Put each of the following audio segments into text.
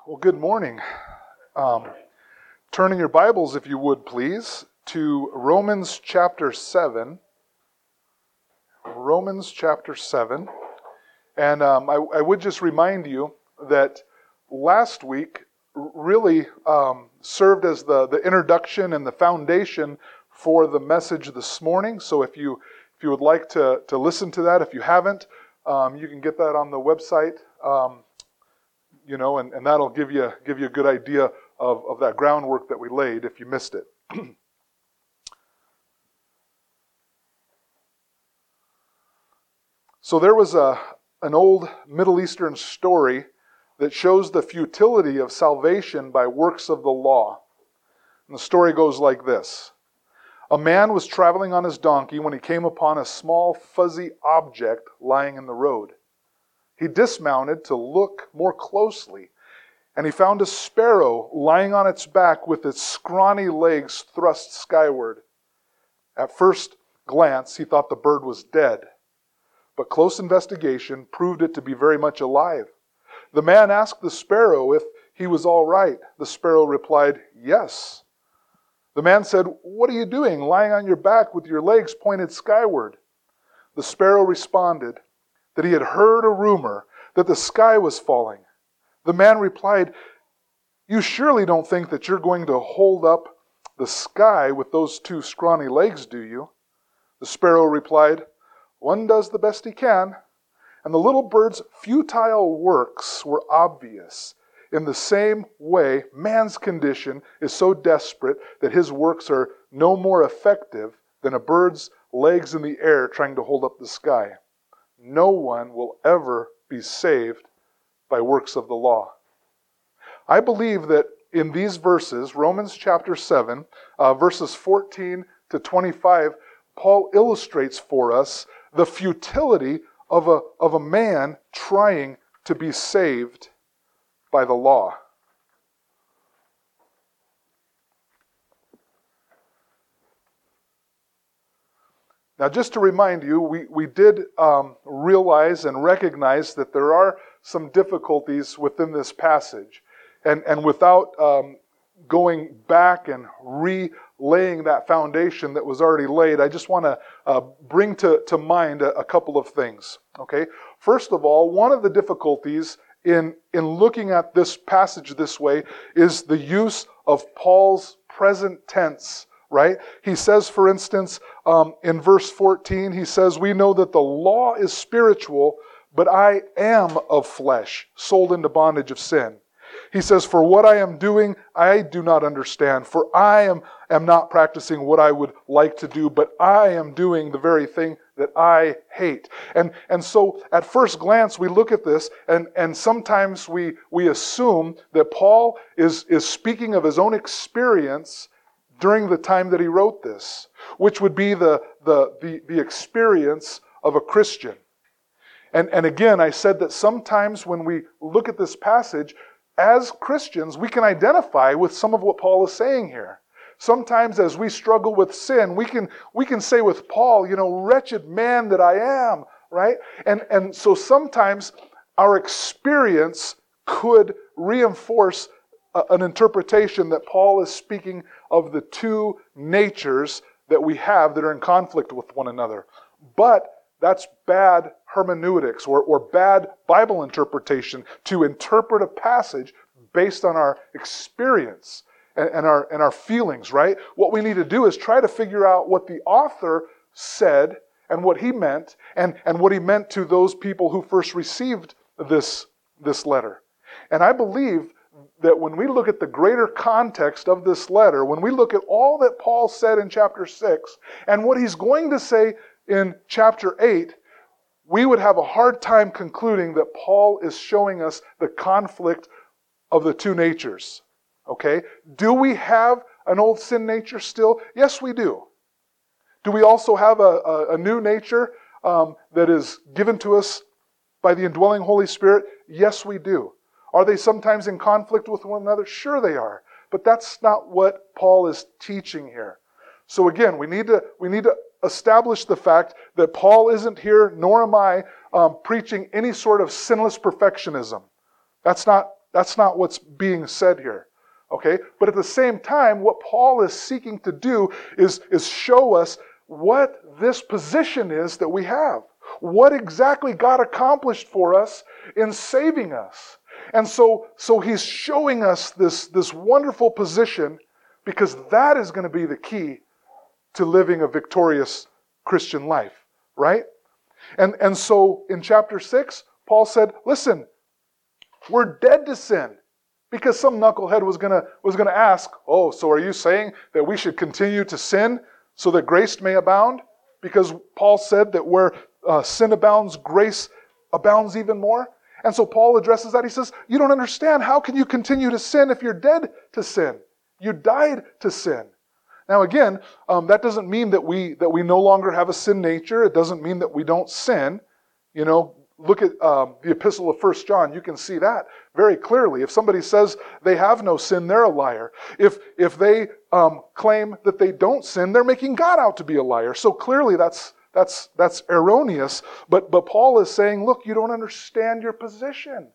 Well, good morning. Turning your Bibles, if you would please, to Romans chapter 7. Romans chapter 7. And I would just remind you that last week really served as the introduction and the foundation for the message this morning. So if you would like to listen to that, if you haven't, you can get that on the website. And that'll give you a good idea of that groundwork that we laid if you missed it. So there was an old Middle Eastern story that shows the futility of salvation by works of the law. And the story goes like this. A man was traveling on his donkey when he came upon a small fuzzy object lying in the road. He dismounted to look more closely, and he found a sparrow lying on its back with its scrawny legs thrust skyward. At first glance, he thought the bird was dead, but close investigation proved it to be very much alive. The man asked the sparrow if he was all right. The sparrow replied, "Yes." The man said, "What are you doing, lying on your back with your legs pointed skyward?" The sparrow responded that he had heard a rumor that the sky was falling. The man replied, "You surely don't think that you're going to hold up the sky with those two scrawny legs, do you?" The sparrow replied, "One does the best he can." And the little bird's futile works were obvious. In the same way, man's condition is so desperate that his works are no more effective than a bird's legs in the air trying to hold up the sky. No one will ever be saved by works of the law. I believe that in these verses, Romans chapter 7, verses 14 to 25, Paul illustrates for us the futility of a man trying to be saved by the law. Now, just to remind you, we did realize and recognize that there are some difficulties within this passage. And without going back and relaying that foundation that was already laid, I just want to bring to mind a couple of things. Okay? First of all, one of the difficulties in looking at this passage this way is the use of Paul's present tense. Right? He says, for instance, in verse 14, he says, "We know that the law is spiritual, but I am of flesh, sold into bondage of sin." He says, "For what I am doing, I do not understand. For I am not practicing what I would like to do, but I am doing the very thing that I hate." And so at first glance, we look at this, and sometimes we assume that Paul is speaking of his own experience during the time that he wrote this, which would be the experience of a Christian. And again, I said that sometimes when we look at this passage, as Christians, we can identify with some of what Paul is saying here. Sometimes as we struggle with sin, we can say with Paul, "Wretched man that I am," right? And so sometimes our experience could reinforce an interpretation that Paul is speaking of the two natures that we have that are in conflict with one another. But that's bad hermeneutics or bad Bible interpretation to interpret a passage based on our experience and our feelings, right? What we need to do is try to figure out what the author said and what he meant and what he meant to those people who first received this letter. And I believe that when we look at the greater context of this letter, when we look at all that Paul said in chapter 6 and what he's going to say in chapter 8, we would have a hard time concluding that Paul is showing us the conflict of the two natures. Okay? Do we have an old sin nature still? Yes, we do. Do we also have a new nature that is given to us by the indwelling Holy Spirit? Yes, we do. Are they sometimes in conflict with one another? Sure they are. But that's not what Paul is teaching here. So again, we need to establish the fact that Paul isn't here, nor am I, preaching any sort of sinless perfectionism. That's not That's not what's being said here. Okay? But at the same time, what Paul is seeking to do is show us what this position is that we have. What exactly God accomplished for us in saving us. And so he's showing us this wonderful position, because that is going to be the key to living a victorious Christian life, right? And so in chapter 6, Paul said, listen, we're dead to sin. Because some knucklehead was gonna ask, oh, so are you saying that we should continue to sin so that grace may abound? Because Paul said that where sin abounds, grace abounds even more. And so Paul addresses that. He says, you don't understand. How can you continue to sin if you're dead to sin? You died to sin. Now again, that doesn't mean that we no longer have a sin nature. It doesn't mean that we don't sin. You know, look at the epistle of 1 John. You can see that very clearly. If somebody says they have no sin, they're a liar. If they claim that they don't sin, they're making God out to be a liar. So clearly that's erroneous. But Paul is saying, look, you don't understand your position.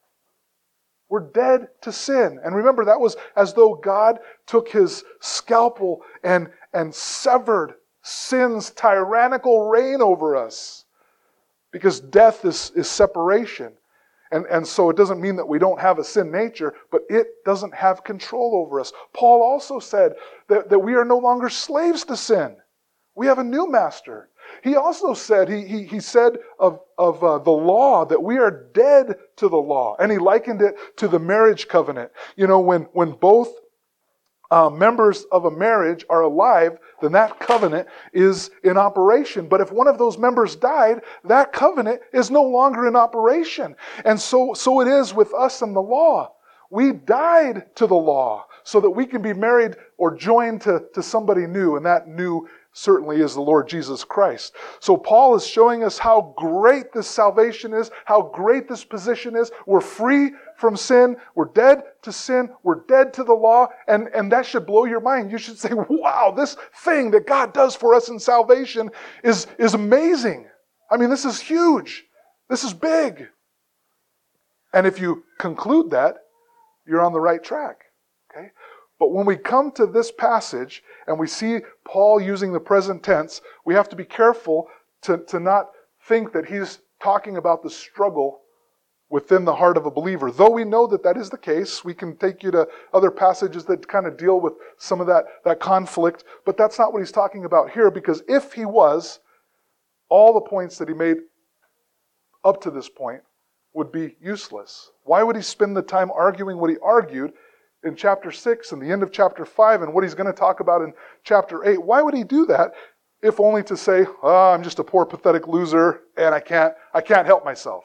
We're dead to sin. And remember, that was as though God took his scalpel and severed sin's tyrannical reign over us. Because death is separation. And so it doesn't mean that we don't have a sin nature, but it doesn't have control over us. Paul also said that we are no longer slaves to sin. We have a new master. He also said, he said of the law that we are dead to the law. And he likened it to the marriage covenant. You know, when both members of a marriage are alive, then that covenant is in operation. But if one of those members died, that covenant is no longer in operation. And so it is with us and the law. We died to the law so that we can be married or joined to somebody new, and that new certainly is the Lord Jesus Christ. So Paul is showing us how great this salvation is, how great this position is. We're free from sin. We're dead to sin. We're dead to the law. And that should blow your mind. You should say, wow, this thing that God does for us in salvation is amazing. I mean, this is huge. This is big. And if you conclude that, you're on the right track. Okay? But when we come to this passage and we see Paul using the present tense, we have to be careful to not think that he's talking about the struggle within the heart of a believer. Though we know that is the case, we can take you to other passages that kind of deal with some of that conflict, but that's not what he's talking about here, because if he was, all the points that he made up to this point would be useless. Why would he spend the time arguing what he argued in chapter 6 and the end of chapter 5 and what he's going to talk about in chapter 8? Why would he do that if only to say, oh, I'm just a poor, pathetic loser and I can't help myself?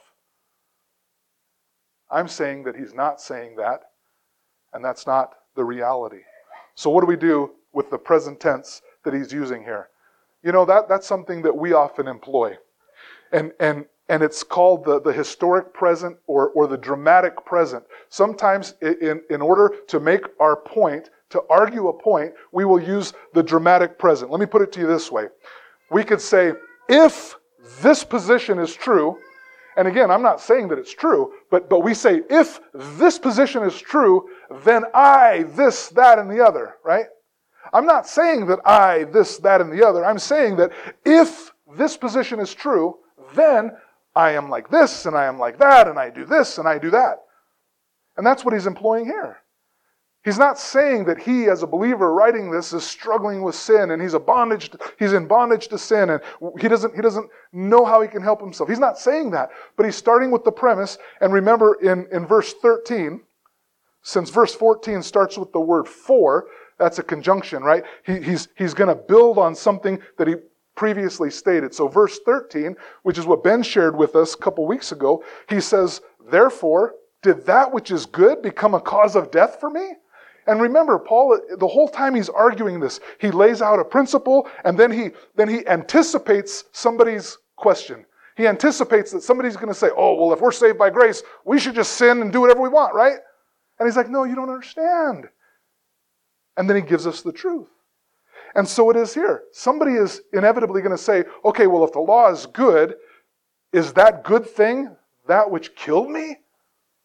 I'm saying that he's not saying that, and that's not the reality. So what do we do with the present tense that he's using here? You know, that's something that we often employ. And it's called the historic present or the dramatic present. Sometimes in order to make our point, to argue a point, we will use the dramatic present. Let me put it to you this way. We could say, if this position is true, and again, I'm not saying that it's true, but we say, if this position is true, then I, this, that, and the other, right? I'm not saying that I, this, that, and the other. I'm saying that if this position is true, then I am like this, and I am like that, and I do this, and I do that. And that's what he's employing here. He's not saying that he, as a believer writing this, is struggling with sin, and he's in bondage to sin, and he doesn't know how he can help himself. He's not saying that, but he's starting with the premise. And remember in verse 13, since verse 14 starts with the word for, that's a conjunction, right? He's going to build on something that he previously stated. So verse 13, which is what Ben shared with us a couple weeks ago, he says, therefore, did that which is good become a cause of death for me? And remember, Paul, the whole time he's arguing this, he lays out a principle, and then he anticipates somebody's question. He anticipates that somebody's going to say, oh, well, if we're saved by grace, we should just sin and do whatever we want, right? And he's like, no, you don't understand. And then he gives us the truth. And so it is here. Somebody is inevitably going to say, okay, well, if the law is good, is that good thing that which killed me?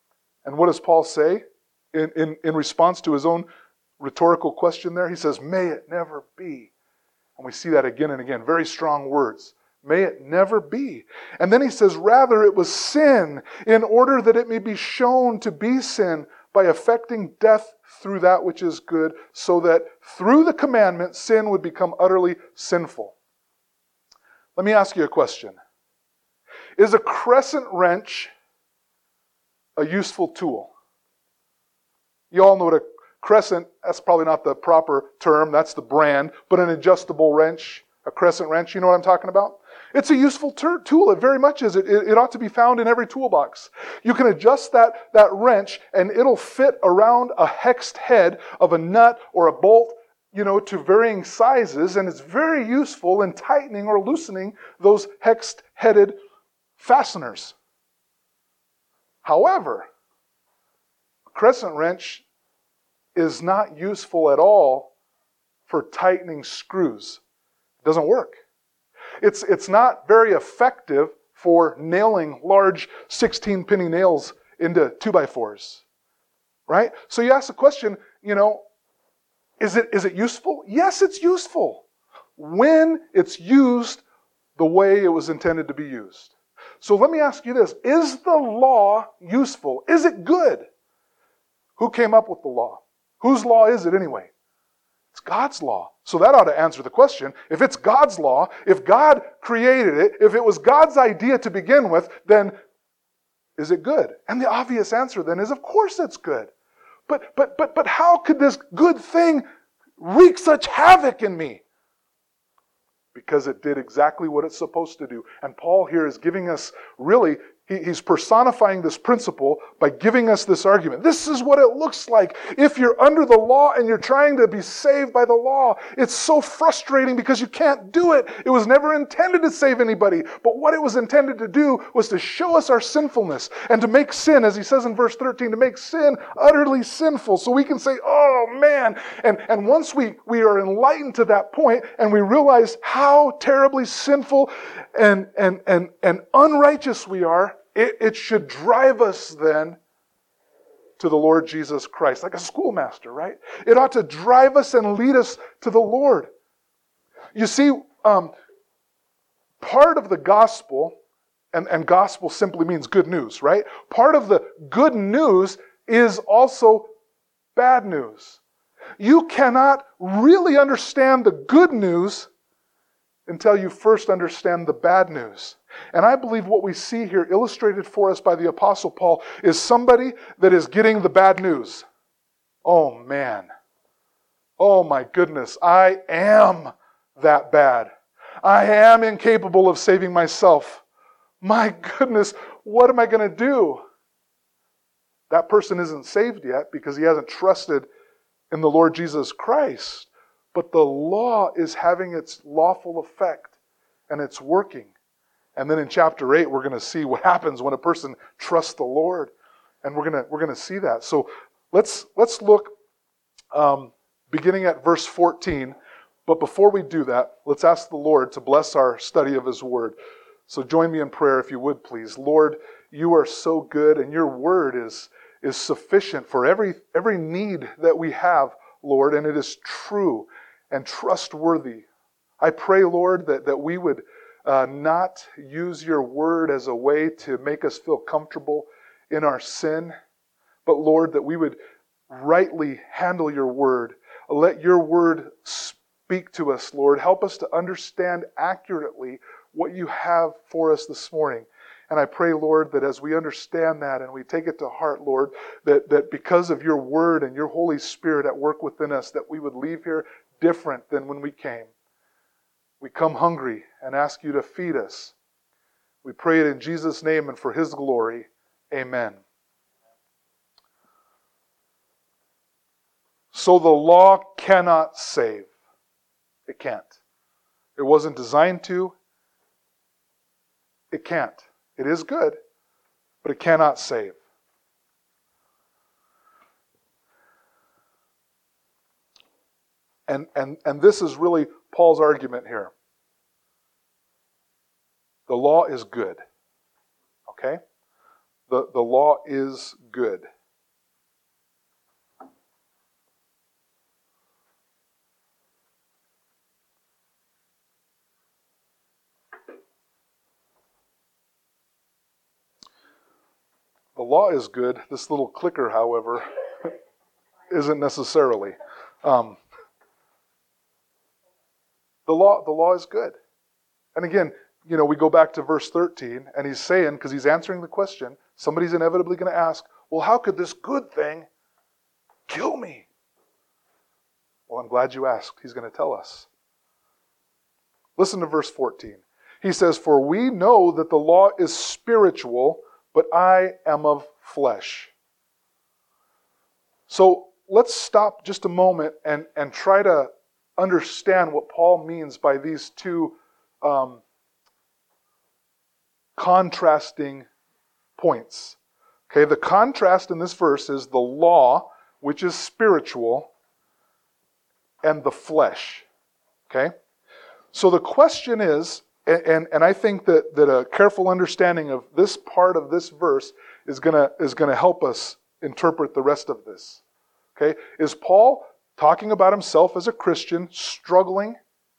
And what does Paul say in response to his own rhetorical question there? He says, may it never be. And we see that again and again. Very strong words. May it never be. And then he says, rather it was sin, in order that it may be shown to be sin by effecting death through that which is good, so that through the commandment sin would become utterly sinful. Let me ask you a question. Is a crescent wrench a useful tool? You all know what a crescent, that's probably not the proper term, that's the brand, but an adjustable wrench, a crescent wrench, you know what I'm talking about? It's a useful tool, it very much is. It ought to be found in every toolbox. You can adjust that wrench and it'll fit around a hexed head of a nut or a bolt, to varying sizes, and it's very useful in tightening or loosening those hexed-headed fasteners. However, a crescent wrench is not useful at all for tightening screws. It doesn't work. It's not very effective for nailing large 16-penny nails into 2x4s. Right? So you ask the question, is it useful? Yes, it's useful when it's used the way it was intended to be used. So let me ask you this. Is the law useful? Is it good? Who came up with the law? Whose law is it anyway? It's God's law. So that ought to answer the question. If it's God's law, if God created it, if it was God's idea to begin with, then is it good? And the obvious answer then is, of course it's good. But how could this good thing wreak such havoc in me? Because it did exactly what it's supposed to do. And Paul here is giving us, really, he's personifying this principle by giving us this argument. This is what it looks like if you're under the law and you're trying to be saved by the law. It's so frustrating because you can't do it. It was never intended to save anybody. But what it was intended to do was to show us our sinfulness and to make sin, as he says in verse 13, to make sin utterly sinful. So we can say, oh man. And once we are enlightened to that point and we realize how terribly sinful and unrighteous we are, it should drive us then to the Lord Jesus Christ, like a schoolmaster, right? It ought to drive us and lead us to the Lord. You see, part of the gospel, and gospel simply means good news, right? Part of the good news is also bad news. You cannot really understand the good news until you first understand the bad news. And I believe what we see here illustrated for us by the Apostle Paul is somebody that is getting the bad news. Oh man. Oh my goodness. I am that bad. I am incapable of saving myself. My goodness, what am I going to do? That person isn't saved yet because he hasn't trusted in the Lord Jesus Christ. But the law is having its lawful effect and it's working. And then in chapter 8, we're going to see what happens when a person trusts the Lord. And we're going to see that. So let's look beginning at verse 14. But before we do that, let's ask the Lord to bless our study of His Word. So join me in prayer if you would, please. Lord, you are so good and your Word is sufficient for every need that we have, Lord. And it is true and trustworthy. I pray, Lord, that we would not use your word as a way to make us feel comfortable in our sin, but Lord, that we would rightly handle your word. Let your word speak to us, Lord. Help us to understand accurately what you have for us this morning. And I pray, Lord, that as we understand that and we take it to heart, Lord, that because of your word and your Holy Spirit at work within us, that we would leave here different than when we came. We come hungry and ask you to feed us. We pray it in Jesus' name and for His glory. Amen. So the law cannot save. It can't. It wasn't designed to. It can't. It is good, but it cannot save. And this is really Paul's argument here. The law is good. Okay? The law is good. The law is good. This little clicker, however, isn't necessarily. The law is good. And again, we go back to verse 13, and he's saying, because he's answering the question, somebody's inevitably going to ask, well, how could this good thing kill me? Well, I'm glad you asked. He's going to tell us. Listen to verse 14. He says, for we know that the law is spiritual, but I am of flesh. So let's stop just a moment and try to understand what Paul means by these two contrasting points. Okay, the contrast in this verse is the law, which is spiritual, and the flesh. Okay? So the question is, and I think that a careful understanding of this part of this verse is gonna help us interpret the rest of this. Okay? Is Paul talking about himself as a Christian struggling?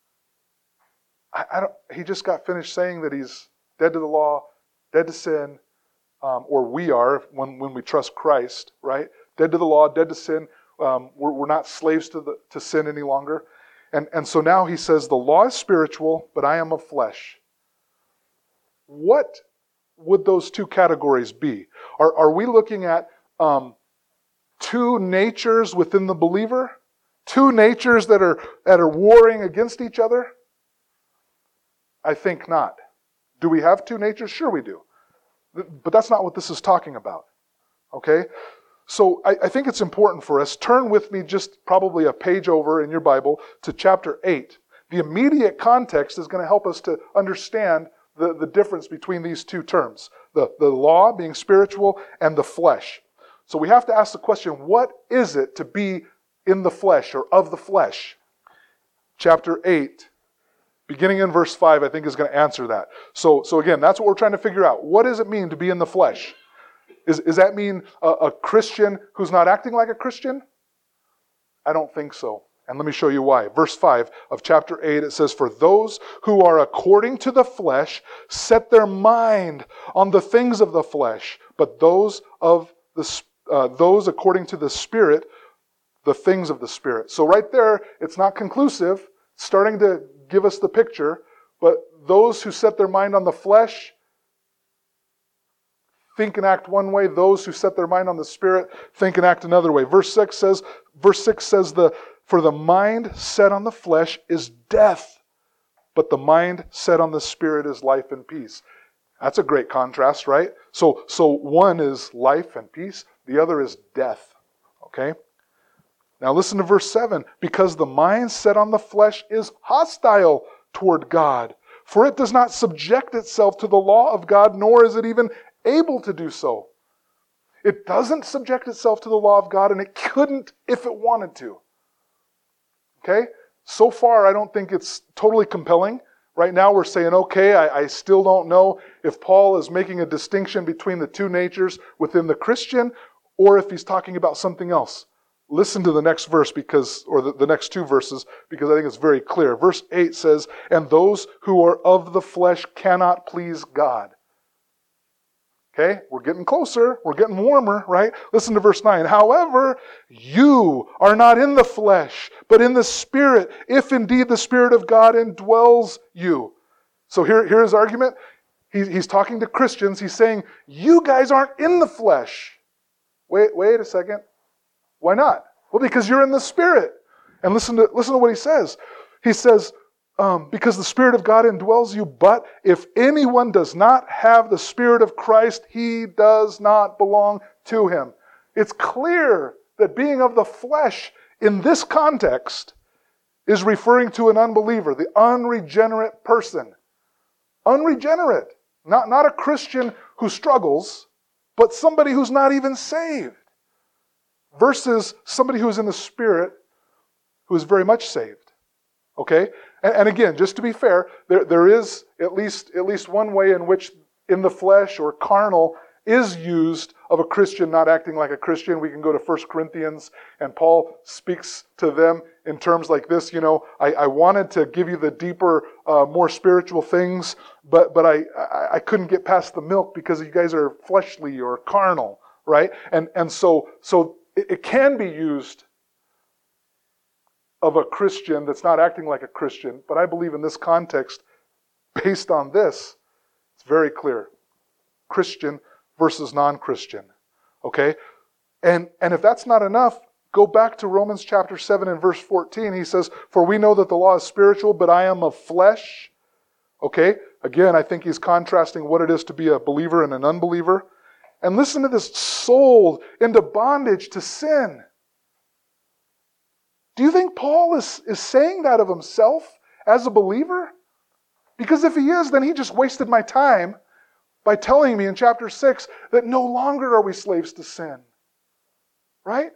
He just got finished saying that he's dead to the law, dead to sin, or we are when we trust Christ, right? Dead to the law, dead to sin. We're not slaves to sin any longer. And so now he says the law is spiritual, but I am of flesh. What would those two categories be? Are we looking at two natures within the believer? Two natures that are warring against each other? I think not. Do we have two natures? Sure we do. But that's not what this is talking about. Okay? So I think it's important for us. Turn with me just probably a page over in your Bible to chapter 8. The immediate context is going to help us to understand the difference between these two terms. The law being spiritual and the flesh. So we have to ask the question, what is it to be in the flesh or of the flesh? Chapter 8, beginning in verse 5, I think is going to answer that. So again, that's what we're trying to figure out. What does it mean to be in the flesh? Does that mean a Christian who's not acting like a Christian? I don't think so. And let me show you why. Verse 5 of chapter 8, it says, for those who are according to the flesh set their mind on the things of the flesh, but those according to the Spirit, the things of the Spirit. So right there, it's not conclusive. It's starting to give us the picture. But those who set their mind on the flesh think and act one way. Those who set their mind on the Spirit think and act another way. Verse 6 says, for the mind set on the flesh is death, but the mind set on the Spirit is life and peace. That's a great contrast, right? So one is life and peace, the other is death. Okay? Now listen to verse 7. Because the mind set on the flesh is hostile toward God, for it does not subject itself to the law of God, nor is it even able to do so. It doesn't subject itself to the law of God, and it couldn't if it wanted to. Okay? So far, I don't think it's totally compelling. Right now, we're saying, okay, I still don't know if Paul is making a distinction between the two natures within the Christian, or if he's talking about something else. Listen to the next verse, the next two verses, because I think it's very clear. Verse 8 says, and those who are of the flesh cannot please God. Okay, we're getting closer, we're getting warmer, right? Listen to verse 9. However, you are not in the flesh, but in the Spirit, if indeed the Spirit of God indwells you. So here's his argument. He's talking to Christians. He's saying, you guys aren't in the flesh. Wait a second. Why not? Well, because you're in the Spirit. And listen to what he says. He says, because the Spirit of God indwells you, but if anyone does not have the Spirit of Christ, he does not belong to him. It's clear that being of the flesh in this context is referring to an unbeliever, the unregenerate person. Unregenerate. Not a Christian who struggles, but somebody who's not even saved. Versus somebody who's in the Spirit who is very much saved. Okay? And again, just to be fair, there is at least one way in which in the flesh or carnal is used of a Christian not acting like a Christian, we can go to 1 Corinthians, and Paul speaks to them in terms like this. I wanted to give you the deeper, more spiritual things, but I couldn't get past the milk because you guys are fleshly or carnal, right? And so it can be used of a Christian that's not acting like a Christian, but I believe in this context, based on this, it's very clear. Christian versus non-Christian. Okay? And if that's not enough, go back to Romans chapter 7 and verse 14. He says, "For we know that the law is spiritual, but I am of flesh." Okay? Again, I think he's contrasting what it is to be a believer and an unbeliever. And listen to this: sold into bondage to sin. Do you think Paul is saying that of himself as a believer? Because if he is, then he just wasted my time by telling me in chapter 6 that no longer are we slaves to sin. Right?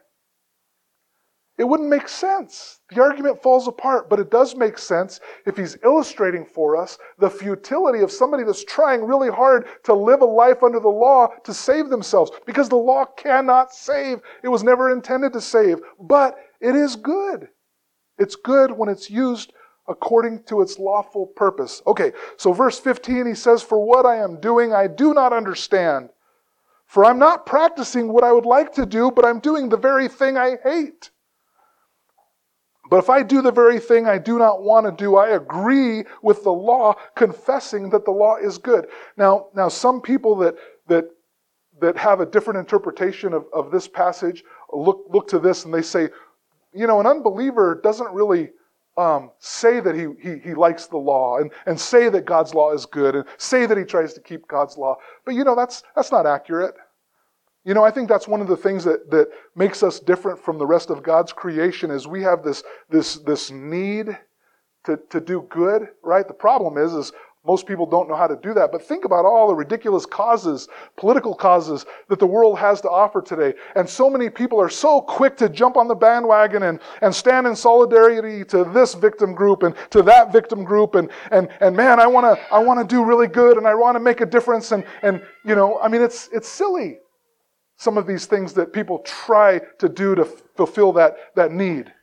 It wouldn't make sense. The argument falls apart, but it does make sense if he's illustrating for us the futility of somebody that's trying really hard to live a life under the law to save themselves. Because the law cannot save. It was never intended to save. But it is good. It's good when it's used according to its lawful purpose. Okay, so verse 15, he says, "For what I am doing, I do not understand. For I'm not practicing what I would like to do, but I'm doing the very thing I hate. But if I do the very thing I do not want to do, I agree with the law, confessing that the law is good." Now some people that have a different interpretation of this passage look to this and they say, an unbeliever doesn't really say that he likes the law and say that God's law is good and say that he tries to keep God's law. But that's not accurate. I think that's one of the things that makes us different from the rest of God's creation is we have this need to do good, right? The problem is most people don't know how to do that. But think about all the ridiculous causes, political causes that the world has to offer today. And so many people are so quick to jump on the bandwagon and stand in solidarity to this victim group and to that victim group. And man, I want to do really good and I want to make a difference. And it's silly. Some of these things that people try to do to fulfill that need.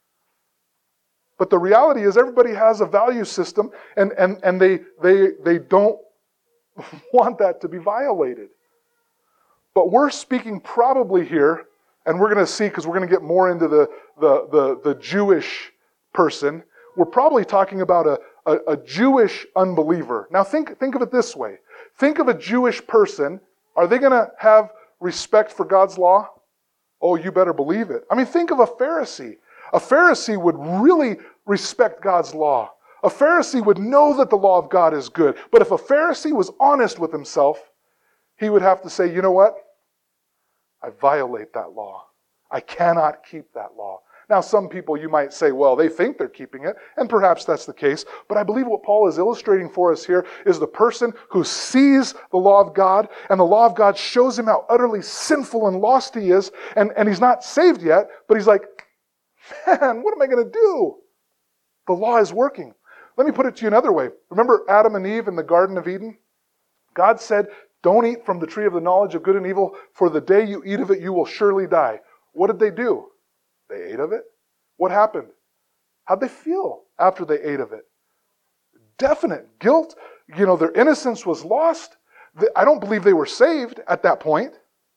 But the reality is everybody has a value system and they don't want that to be violated. But we're speaking probably here, and we're going to see because we're going to get more into the Jewish person. We're probably talking about a Jewish unbeliever. Now think of it this way. Think of a Jewish person. Are they going to have respect for God's law? Oh, you better believe it. I mean, think of a Pharisee. A Pharisee would really respect God's law. A Pharisee would know that the law of God is good. But if a Pharisee was honest with himself, he would have to say, you know what? I violate that law. I cannot keep that law. Now, some people you might say, well, they think they're keeping it, and perhaps that's the case. But I believe what Paul is illustrating for us here is the person who sees the law of God, and the law of God shows him how utterly sinful and lost he is, and he's not saved yet, but he's like, man, what am I going to do? The law is working. Let me put it to you another way. Remember Adam and Eve in the Garden of Eden? God said, don't eat from the tree of the knowledge of good and evil, for the day you eat of it, you will surely die. What did they do? They ate of it. What happened? How'd they feel after they ate of it? Definite guilt. Their innocence was lost. I don't believe they were saved at that point.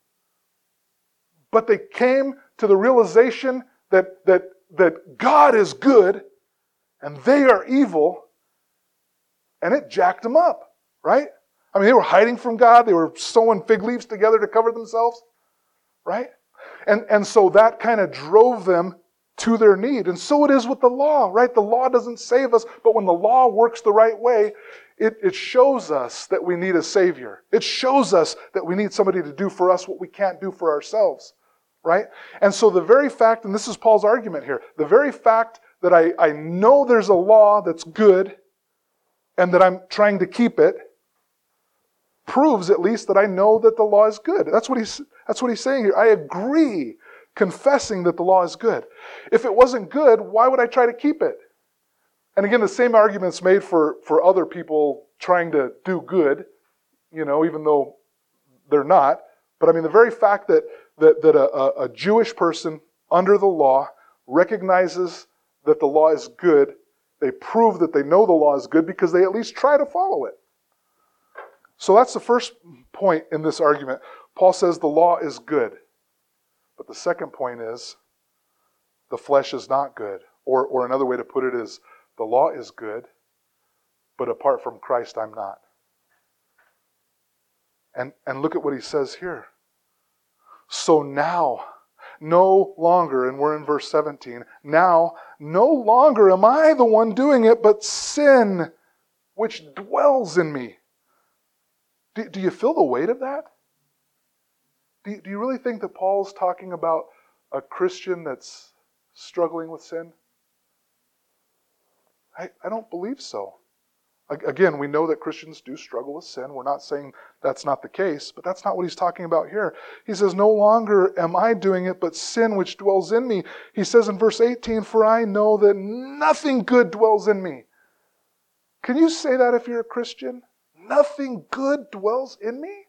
But they came to the realization that God is good and they are evil, and it jacked them up, right? I mean, they were hiding from God. They were sewing fig leaves together to cover themselves, right? And so that kind of drove them to their need. And so it is with the law, right? The law doesn't save us, but when the law works the right way, it shows us that we need a Savior. It shows us that we need somebody to do for us what we can't do for ourselves, right? And so the very fact, and this is Paul's argument here, the very fact that I know there's a law that's good and that I'm trying to keep it proves at least that I know that the law is good. That's what he's saying here. I agree, confessing that the law is good. If it wasn't good, why would I try to keep it? And again, the same argument's made for other people trying to do good, even though they're not. But I mean, the very fact that a Jewish person under the law recognizes that the law is good, they prove that they know the law is good because they at least try to follow it. So that's the first point in this argument. Paul says the law is good. But the second point is the flesh is not good. Or another way to put it is the law is good, but apart from Christ, I'm not. And look at what he says here. So now, no longer, and we're in verse 17, now no longer am I the one doing it, but sin which dwells in me. Do you feel the weight of that? Do you really think that Paul's talking about a Christian that's struggling with sin? I don't believe so. Again, we know that Christians do struggle with sin. We're not saying that's not the case, but that's not what he's talking about here. He says, no longer am I doing it, but sin which dwells in me. He says in verse 18, for I know that nothing good dwells in me. Can you say that if you're a Christian? Nothing good dwells in me?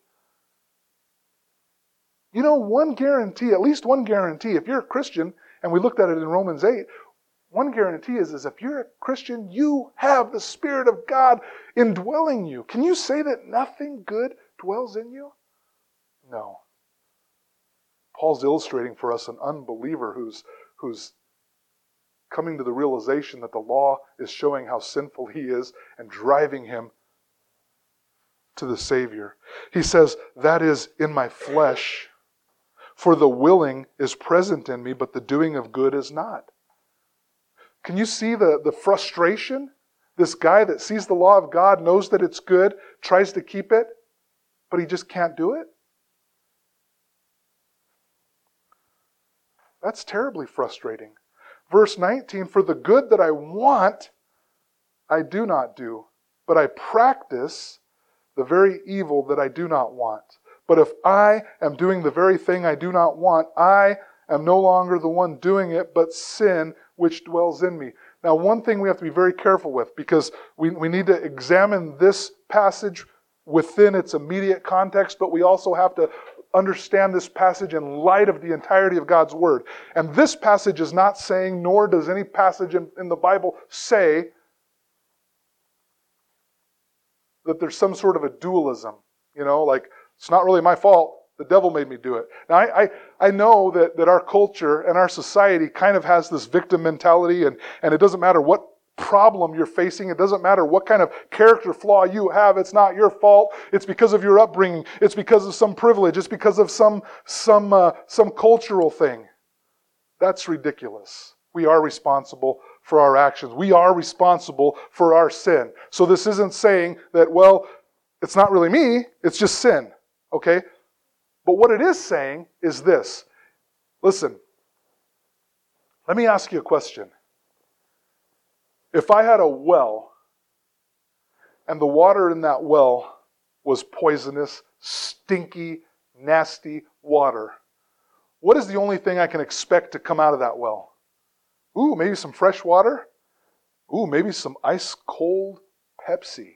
You know, one guarantee, at least one guarantee, if you're a Christian, and we looked at it in Romans 8, one guarantee is if you're a Christian, you have the Spirit of God indwelling you. Can you say that nothing good dwells in you? No. Paul's illustrating for us an unbeliever who's coming to the realization that the law is showing how sinful he is and driving him to the Savior. He says, that is in my flesh, for the willing is present in me, but the doing of good is not. Can you see the frustration? This guy that sees the law of God, knows that it's good, tries to keep it, but he just can't do it? That's terribly frustrating. Verse 19, for the good that I want, I do not do, but I practice the very evil that I do not want. But if I am doing the very thing I do not want, I am no longer the one doing it, but sin which dwells in me. Now, one thing we have to be very careful with, because we need to examine this passage within its immediate context, but we also have to understand this passage in light of the entirety of God's Word. And this passage is not saying, nor does any passage in the Bible say, that there's some sort of a dualism. You know, like, it's not really my fault. The devil made me do it. Now, I know that our culture and our society kind of has this victim mentality, and it doesn't matter what problem you're facing. It doesn't matter what kind of character flaw you have. It's not your fault. It's because of your upbringing. It's because of some privilege. It's because of some cultural thing. That's ridiculous. We are responsible for our actions. We are responsible for our sin. So this isn't saying that, well, it's not really me, it's just sin. Okay? But what it is saying is this. Listen, let me ask you a question. If I had a well, and the water in that well was poisonous, stinky, nasty water, what is the only thing I can expect to come out of that well? Ooh, maybe some fresh water? Ooh, maybe some ice-cold Pepsi.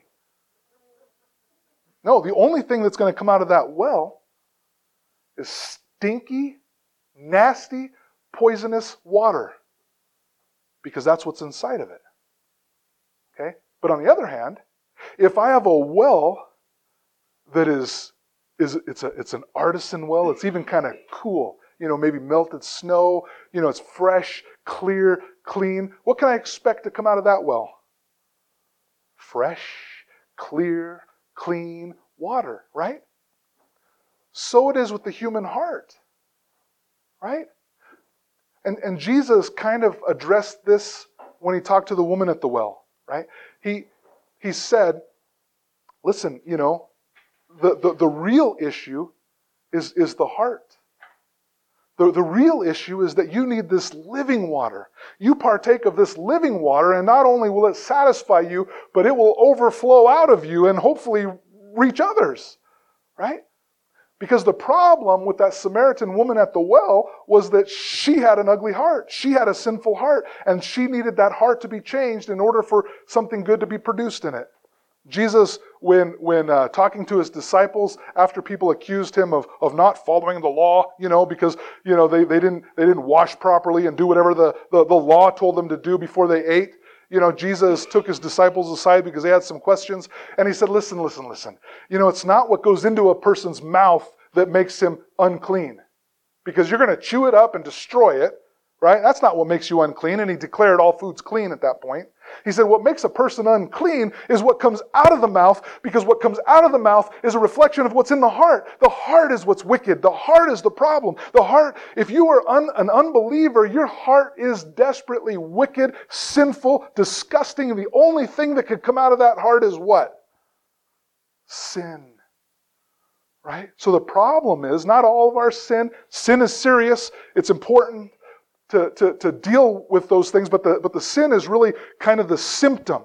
No, the only thing that's going to come out of that well is stinky, nasty, poisonous water. Because that's what's inside of it. Okay? But on the other hand, if I have a well that it's an artisan well, it's even kind of cool, you know, maybe melted snow, you know, it's fresh, clear, clean, what can I expect to come out of that well? Fresh, clear, clean water, right? So it is with the human heart, right? And Jesus kind of addressed this when he talked to the woman at the well, right? He said, listen, you know, the real issue is the heart. The real issue is that you need this living water. You partake of this living water, and not only will it satisfy you, but it will overflow out of you and hopefully reach others, right? Because the problem with that Samaritan woman at the well was that she had an ugly heart. She had a sinful heart, and she needed that heart to be changed in order for something good to be produced in it. Jesus, when talking to his disciples after people accused him of not following the law, because they didn't wash properly and do whatever the law told them to do before they ate. Jesus took his disciples aside because they had some questions, and he said, listen. It's not what goes into a person's mouth that makes him unclean, because you're going to chew it up and destroy it, right? That's not what makes you unclean, and he declared all foods clean at that point. He said what makes a person unclean is what comes out of the mouth, because what comes out of the mouth is a reflection of what's in the heart. The heart is what's wicked. The heart is the problem. The heart, if you are an unbeliever, your heart is desperately wicked, sinful, disgusting, and the only thing that could come out of that heart is what? Sin. Right? So the problem is not all of our sin. Sin is serious. It's important to deal with those things, but the sin is really kind of the symptom.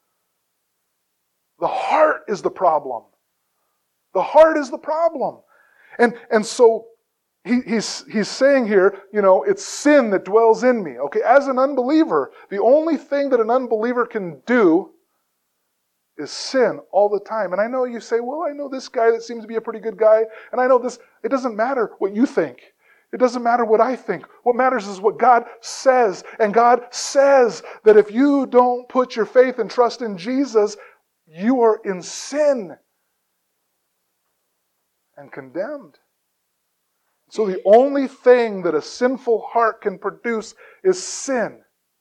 The heart is the problem. The heart is the problem. And so he's saying here, it's sin that dwells in me. Okay, as an unbeliever, the only thing that an unbeliever can do is sin all the time. And I know you say, well, I know this guy that seems to be a pretty good guy, and I know this. It doesn't matter what you think. It doesn't matter what I think. What matters is what God says. And God says that if you don't put your faith and trust in Jesus, you are in sin and condemned. So the only thing that a sinful heart can produce is sin.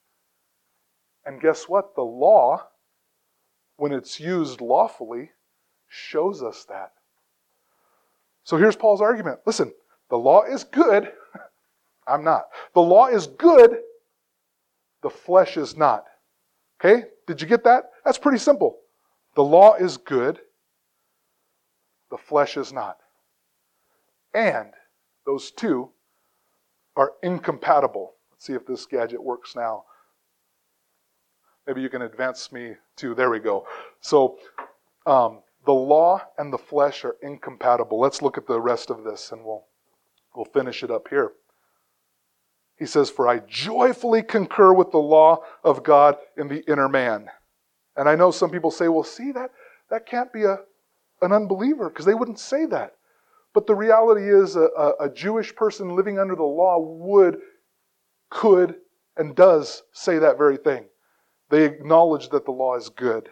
And guess what? The law, when it's used lawfully, shows us that. So here's Paul's argument. Listen. The law is good. I'm not. The law is good. The flesh is not. Okay? Did you get that? That's pretty simple. The law is good. The flesh is not. And those two are incompatible. Let's see if this gadget works now. Maybe you can advance me to, there we go. So, the law and the flesh are incompatible. Let's look at the rest of this and we'll finish it up here. He says, for I joyfully concur with the law of God in the inner man. And I know some people say, well, see, that can't be an unbeliever, because they wouldn't say that. But the reality is a Jewish person living under the law could, and does say that very thing. They acknowledge that the law is good.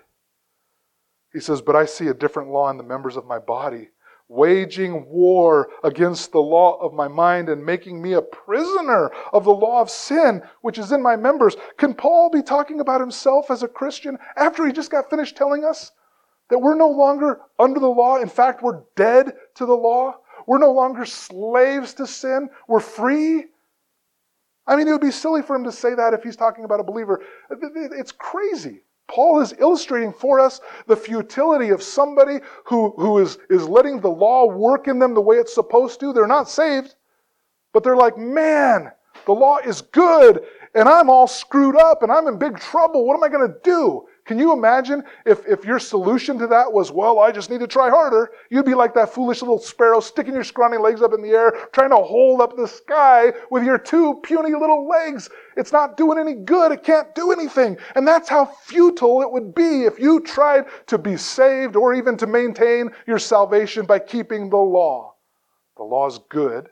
He says, but I see a different law in the members of my body, waging war against the law of my mind and making me a prisoner of the law of sin, which is in my members. Can Paul be talking about himself as a Christian after he just got finished telling us that we're no longer under the law? In fact, we're dead to the law. We're no longer slaves to sin. We're free. I mean, it would be silly for him to say that if he's talking about a believer. It's crazy. Paul is illustrating for us the futility of somebody who is letting the law work in them the way it's supposed to. They're not saved, but they're like, man, the law is good, and I'm all screwed up, and I'm in big trouble. What am I going to do? Can you imagine if your solution to that was, well, I just need to try harder? You'd be like that foolish little sparrow sticking your scrawny legs up in the air, trying to hold up the sky with your two puny little legs. It's not doing any good. It can't do anything. And that's how futile it would be if you tried to be saved or even to maintain your salvation by keeping the law. The law is good.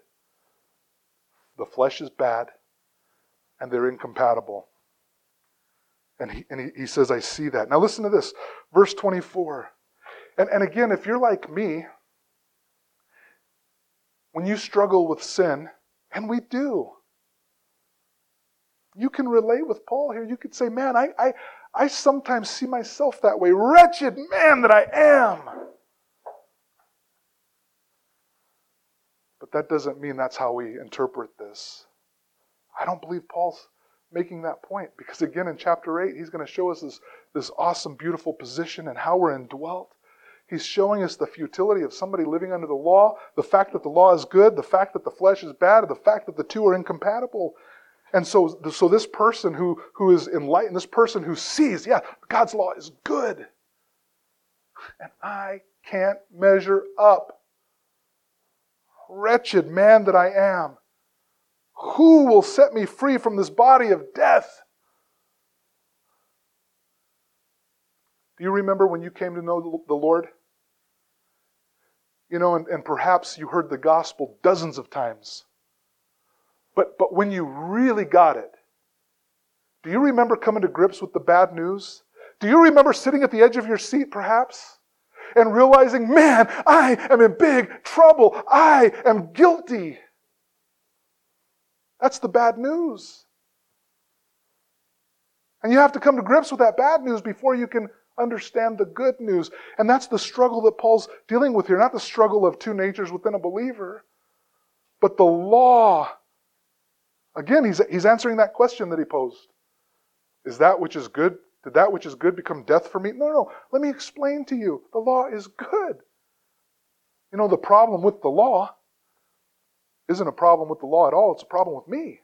The flesh is bad. And they're incompatible. And he says, I see that. Now listen to this. Verse 24. And again, if you're like me, when you struggle with sin, and we do, you can relate with Paul here. You could say, man, I sometimes see myself that way. Wretched man that I am. But that doesn't mean that's how we interpret this. I don't believe Paul's making that point, because again in chapter 8 he's going to show us this awesome, beautiful position and how we're indwelt. He's showing us the futility of somebody living under the law, the fact that the law is good, the fact that the flesh is bad, and the fact that the two are incompatible. And so this person who is enlightened, this person who sees, yeah, God's law is good, and I can't measure up. Wretched man that I am. Who will set me free from this body of death? Do you remember when you came to know the Lord? You know, and perhaps you heard the gospel dozens of times. But when you really got it, do you remember coming to grips with the bad news? Do you remember sitting at the edge of your seat, perhaps, and realizing, man, I am in big trouble. I am guilty. That's the bad news. And you have to come to grips with that bad news before you can understand the good news. And that's the struggle that Paul's dealing with here. Not the struggle of two natures within a believer, but the law. Again, he's answering that question that he posed. Is that which is good? Did that which is good become death for me? No. Let me explain to you. The law is good. You know, the problem with the law isn't a problem with the law at all. It's a problem with me.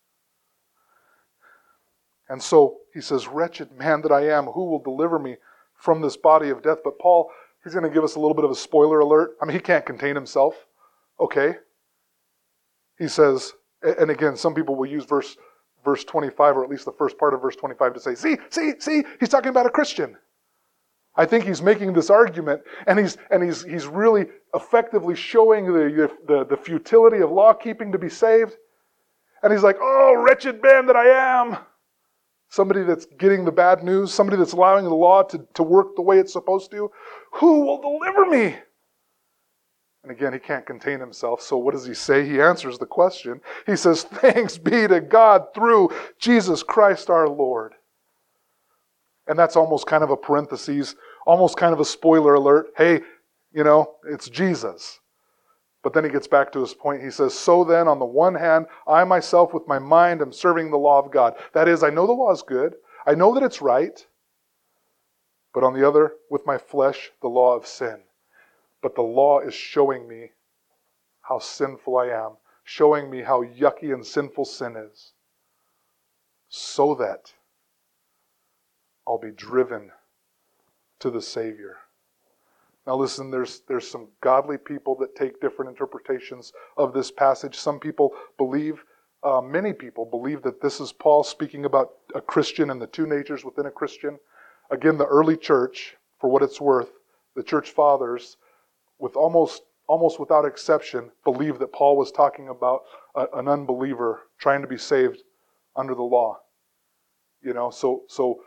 And so he says, wretched man that I am, who will deliver me from this body of death? But Paul, he's going to give us a little bit of a spoiler alert. I mean, he can't contain himself. Okay. He says, and again, some people will use verse 25, or at least the first part of verse 25 to say, see, he's talking about a Christian. I think he's making this argument, and he's really effectively showing the futility of law keeping to be saved. And he's like, oh, wretched man that I am. Somebody that's getting the bad news, somebody that's allowing the law to work the way it's supposed to. Who will deliver me? And again, he can't contain himself. So what does he say? He answers the question. He says, thanks be to God through Jesus Christ our Lord. And that's almost kind of a parenthesis, almost kind of a spoiler alert. Hey, you know, it's Jesus. But then he gets back to his point. He says, so then, on the one hand, I myself with my mind am serving the law of God. That is, I know the law is good. I know that it's right. But on the other, with my flesh, the law of sin. But the law is showing me how sinful I am, showing me how yucky and sinful sin is, so that I'll be driven to the Savior. Now listen, there's some godly people that take different interpretations of this passage. Some people believe, many people believe that this is Paul speaking about a Christian and the two natures within a Christian. Again, the early church, for what it's worth, the church fathers, with almost without exception, believed that Paul was talking about an unbeliever trying to be saved under the law. You know, so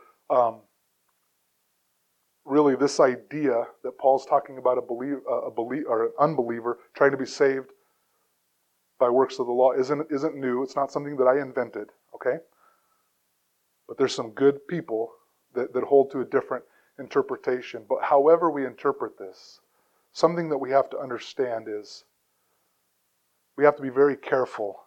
really, this idea that Paul's talking about a believer or an unbeliever trying to be saved by works of the law isn't new. It's not something that I invented. Okay, but there's some good people that hold to a different interpretation. But however we interpret this, something that we have to understand is we have to be very careful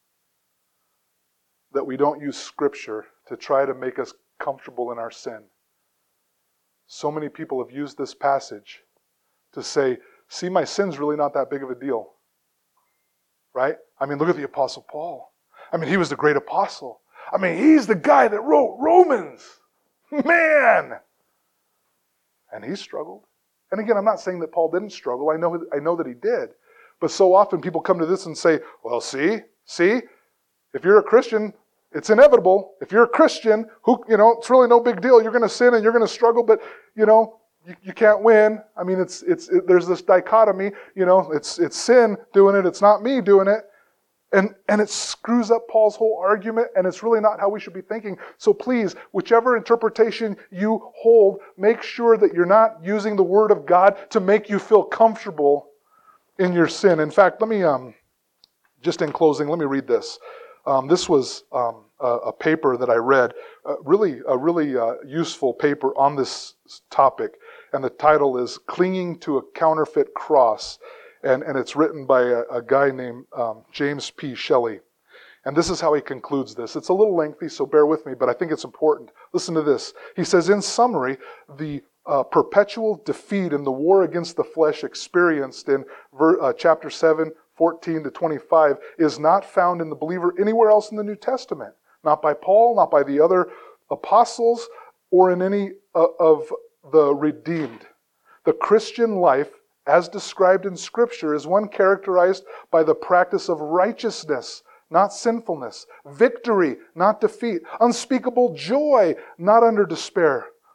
that we don't use Scripture to try to make us comfortable in our sin. So many people have used this passage to say, see, my sin's really not that big of a deal. Right? I mean, look at the Apostle Paul. I mean, he was the great apostle. I mean, he's the guy that wrote Romans. Man! And he struggled. And again, I'm not saying that Paul didn't struggle. I know that he did. But so often people come to this and say, well, see, if you're a Christian, it's inevitable. If you're a Christian, it's really no big deal. You're going to sin and you're going to struggle, but you can't win. I mean, there's this dichotomy. It's sin doing it. It's not me doing it, and it screws up Paul's whole argument. And it's really not how we should be thinking. So please, whichever interpretation you hold, make sure that you're not using the Word of God to make you feel comfortable in your sin. In fact, let me just in closing, let me read this. This was a paper that I read, a really useful paper on this topic, and the title is "Clinging to a Counterfeit Cross," and it's written by a guy named James P. Shelley. And this is how he concludes this. It's a little lengthy, so bear with me, but I think it's important. Listen to this. He says, in summary, the perpetual defeat in the war against the flesh experienced in chapter 7, 14 to 25 is not found in the believer anywhere else in the New Testament. Not by Paul, not by the other apostles, or in any of the redeemed. The Christian life, as described in Scripture, is one characterized by the practice of righteousness, not sinfulness, victory, not defeat, unspeakable joy, not under despair,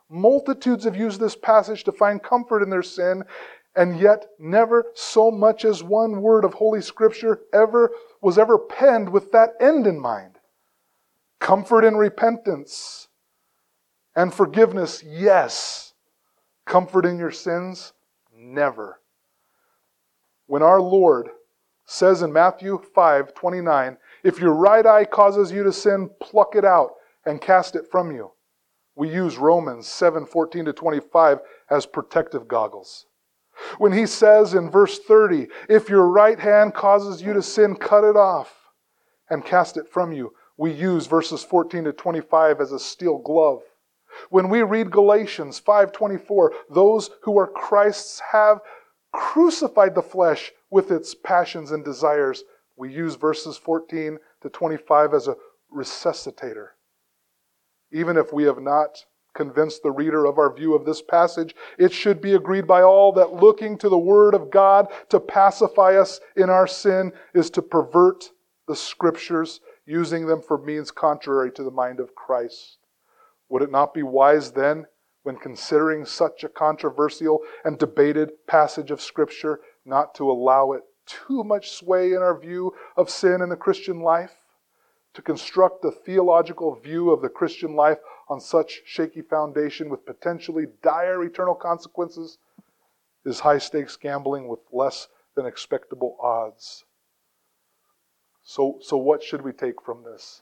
Multitudes have used this passage to find comfort in their sin, and yet never so much as one word of Holy Scripture was ever penned with that end in mind. Comfort in repentance and forgiveness, yes. Comfort in your sins, never. When our Lord says in Matthew 5:29, if your right eye causes you to sin, pluck it out and cast it from you. We use Romans 7:14-25 as protective goggles. When he says in verse 30, if your right hand causes you to sin, cut it off and cast it from you. We use verses 14-25 as a steel glove. When we read Galatians 5:24, those who are Christ's have crucified the flesh with its passions and desires. We use verses 14-25 as a resuscitator. Even if we have not convinced the reader of our view of this passage, it should be agreed by all that looking to the Word of God to pacify us in our sin is to pervert the Scriptures, using them for means contrary to the mind of Christ. Would it not be wise then, when considering such a controversial and debated passage of Scripture, not to allow it too much sway in our view of sin in the Christian life? To construct a theological view of the Christian life on such shaky foundation with potentially dire eternal consequences is high-stakes gambling with less than expectable odds. So what should we take from this?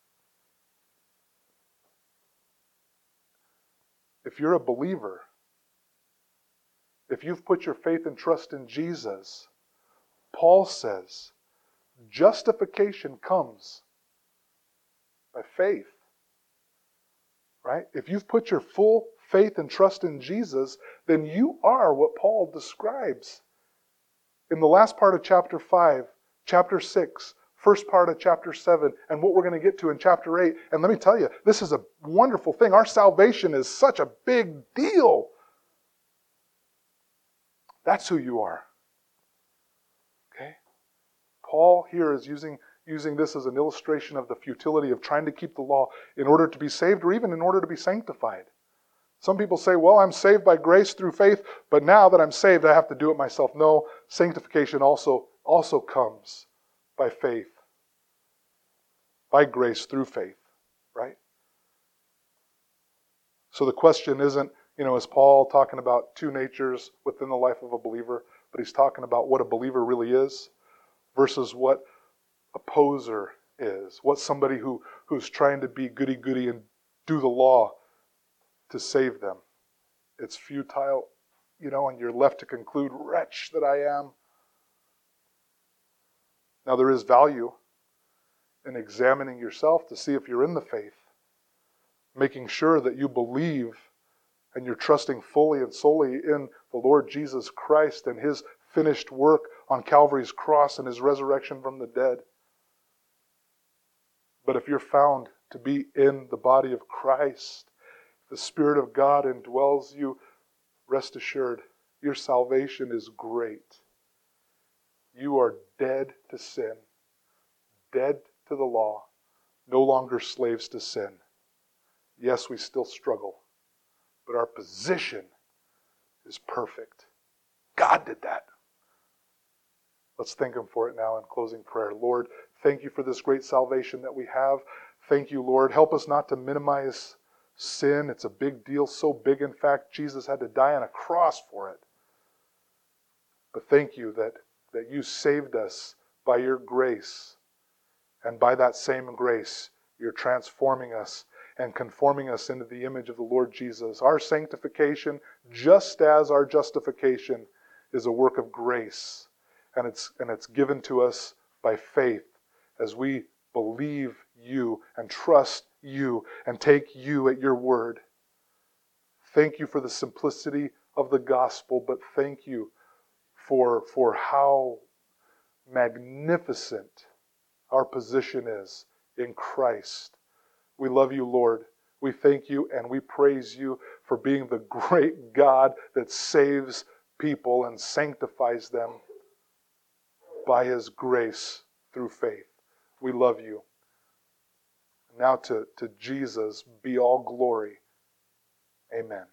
If you're a believer, if you've put your faith and trust in Jesus, Paul says, justification comes by faith. Right? If you've put your full faith and trust in Jesus, then you are what Paul describes in the last part of chapter 5, chapter 6, first part of chapter 7, and what we're going to get to in chapter 8. And let me tell you, this is a wonderful thing. Our salvation is such a big deal. That's who you are. Okay? Paul here is using this as an illustration of the futility of trying to keep the law in order to be saved or even in order to be sanctified. Some people say, well, I'm saved by grace through faith, but now that I'm saved, I have to do it myself. No, sanctification also comes by faith, by grace through faith, right? So the question isn't, is Paul talking about two natures within the life of a believer, but he's talking about what a believer really is versus what a poser is, what somebody who's trying to be goody-goody and do the law to save them. It's futile, and you're left to conclude, wretch that I am. Now there is value in examining yourself to see if you're in the faith, making sure that you believe and you're trusting fully and solely in the Lord Jesus Christ and His finished work on Calvary's cross and His resurrection from the dead. But if you're found to be in the body of Christ, the Spirit of God indwells you, rest assured, your salvation is great. You are dead to sin, dead to the law, no longer slaves to sin. Yes, we still struggle, but our position is perfect. God did that. Let's thank Him for it now in closing prayer. Lord, thank You for this great salvation that we have. Thank You, Lord. Help us not to minimize sin. It's a big deal, so big, in fact, Jesus had to die on a cross for it. But thank You that You saved us by Your grace. And by that same grace, You're transforming us and conforming us into the image of the Lord Jesus. Our sanctification, just as our justification, is a work of grace. And it's given to us by faith as we believe You and trust You and take You at Your word. Thank You for the simplicity of the gospel, but thank You for how magnificent our position is in Christ. We love You, Lord. We thank You and we praise You for being the great God that saves people and sanctifies them by His grace through faith. We love You. Now to Jesus be all glory Amen.